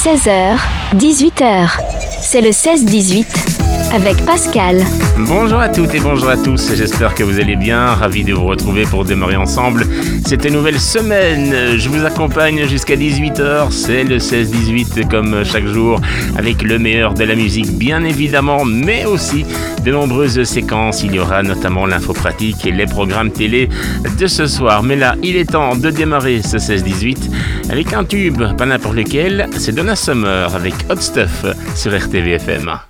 16h, 18h. C'est le 16-18 avec Pascal. Bonjour à toutes et bonjour à tous, j'espère que vous allez bien, ravi de vous retrouver pour démarrer ensemble cette nouvelle semaine. Je vous accompagne jusqu'à 18h, c'est le 16-18 comme chaque jour, avec le meilleur de la musique bien évidemment, mais aussi de nombreuses séquences. Il y aura notamment l'info pratique et les programmes télé de ce soir. Mais là, il est temps de démarrer ce 16-18 avec un tube, pas n'importe lequel, c'est Donna Summer avec Hot Stuff sur RTVFM.